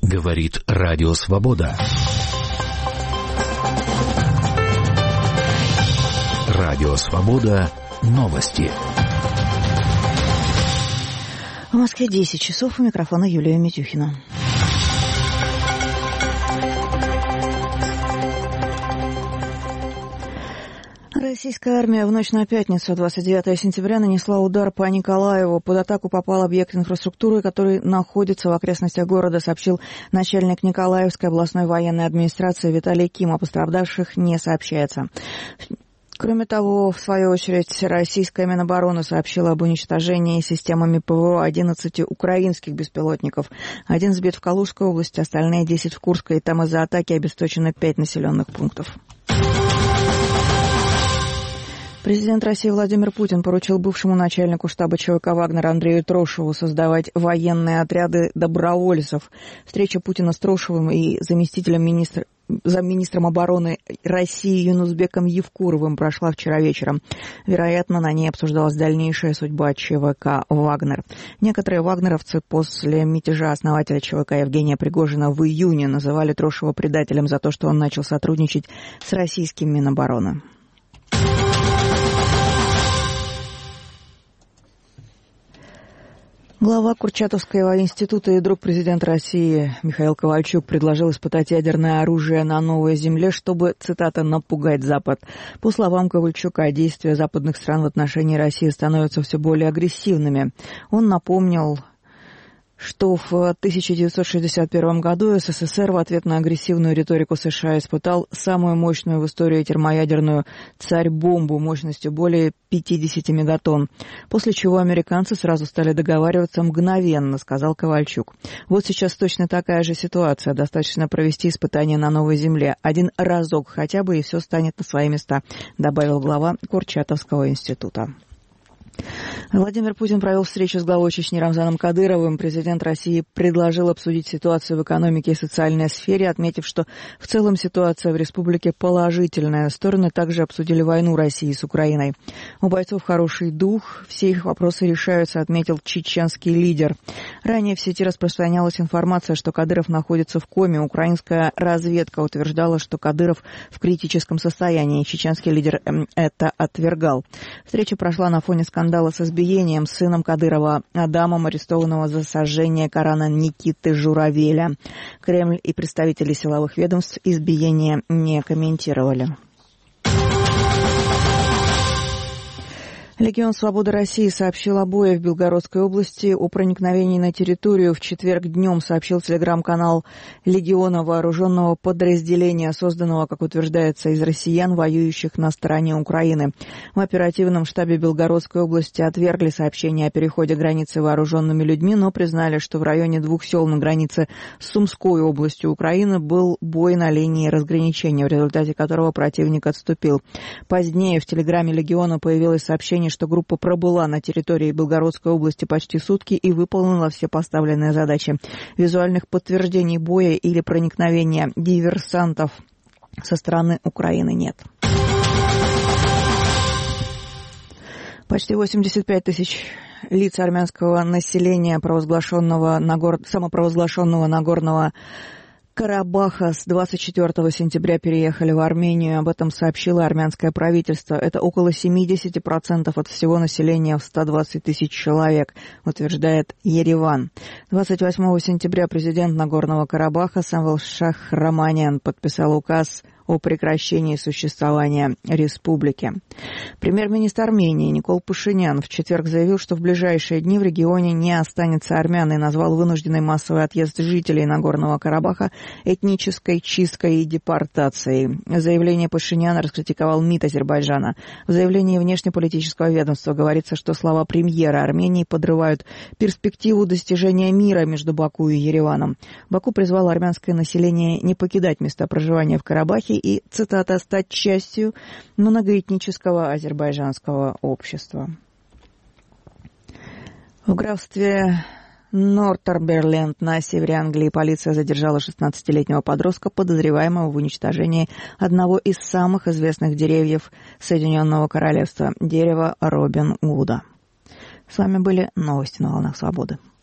Говорит Радио Свобода. Радио Свобода. Новости. В Москве 10 часов. У микрофона Юлия Митюхина. Российская армия в ночь на пятницу, 29 сентября, нанесла удар по Николаеву. Под атаку попал объект инфраструктуры, который находится в окрестностях города, сообщил начальник Николаевской областной военной администрации Виталий Ким. О пострадавших не сообщается. Кроме того, в свою очередь, российская Минобороны сообщила об уничтожении системами ПВО 11 украинских беспилотников. Один сбит в Калужской области, остальные 10 в Курской, и там из-за атаки обесточено 5 населенных пунктов. Президент России Владимир Путин поручил бывшему начальнику штаба ЧВК «Вагнер» Андрею Трошеву создавать военные отряды добровольцев. Встреча Путина с Трошевым и замминистром обороны России Юнусбеком Евкуровым прошла вчера вечером. Вероятно, на ней обсуждалась дальнейшая судьба ЧВК «Вагнер». Некоторые вагнеровцы после мятежа основателя ЧВК Евгения Пригожина в июне называли Трошева предателем за то, что он начал сотрудничать с российским Минобороны. Глава Курчатовского института и друг президента России Михаил Ковальчук предложил испытать ядерное оружие на Новой Земле, чтобы, цитата, «напугать Запад». По словам Ковальчука, действия западных стран в отношении России становятся все более агрессивными. Он напомнил, что в 1961 году СССР в ответ на агрессивную риторику США испытал самую мощную в истории термоядерную «Царь-бомбу» мощностью более 50 мегатонн, после чего американцы сразу стали договариваться мгновенно, сказал Ковальчук. Вот сейчас точно такая же ситуация. Достаточно провести испытания на Новой Земле. Один разок хотя бы, и все станет на свои места, добавил глава Курчатовского института. Владимир Путин провел встречу с главой Чечни Рамзаном Кадыровым. Президент России предложил обсудить ситуацию в экономике и социальной сфере, отметив, что в целом ситуация в республике положительная. Стороны также обсудили войну России с Украиной. У бойцов хороший дух, все их вопросы решаются, отметил чеченский лидер. Ранее в сети распространялась информация, что Кадыров находится в коме. Украинская разведка утверждала, что Кадыров в критическом состоянии. Чеченский лидер это отвергал. Встреча прошла на фоне скандала с избиением сыном Кадырова Адамом, арестованного за сожжение Корана Никиты Журавеля. Кремль и представители силовых ведомств избиение не комментировали. Легион Свободы России сообщил о бое в Белгородской области, о проникновении на территорию. В четверг днем сообщил телеграм-канал Легиона, вооруженного подразделения, созданного, как утверждается, из россиян, воюющих на стороне Украины. В оперативном штабе Белгородской области отвергли сообщение о переходе границы вооруженными людьми, но признали, что в районе 2 сел на границе с Сумской областью Украины был бой на линии разграничения, в результате которого противник отступил. Позднее в телеграме Легиона появилось сообщение, что группа пробыла на территории Белгородской области почти сутки и выполнила все поставленные задачи. Визуальных подтверждений боя или проникновения диверсантов со стороны Украины нет. Почти 85 тысяч лиц армянского населения, самопровозглашенного Нагорного Карабаха, с 24 сентября переехали в Армению. Об этом сообщило армянское правительство. Это около 70% от всего населения в 120 тысяч человек, утверждает Ереван. 28 сентября президент Нагорного Карабаха Самвел Шахраманян подписал указ о прекращении существования республики. Премьер-министр Армении Никол Пашинян в четверг заявил, что в ближайшие дни в регионе не останется армян, и назвал вынужденный массовый отъезд жителей Нагорного Карабаха этнической чисткой и депортацией. Заявление Пашиняна раскритиковал МИД Азербайджана. В заявлении внешнеполитического ведомства говорится, что слова премьера Армении подрывают перспективу достижения мира между Баку и Ереваном. Баку призвал армянское население не покидать места проживания в Карабахе и, цитата, «стать частью многоэтнического азербайджанского общества». В графстве Нортумберленд на севере Англии полиция задержала 16-летнего подростка, подозреваемого в уничтожении одного из самых известных деревьев Соединенного Королевства – дерева Робин Гуда. С вами были новости на волнах свободы.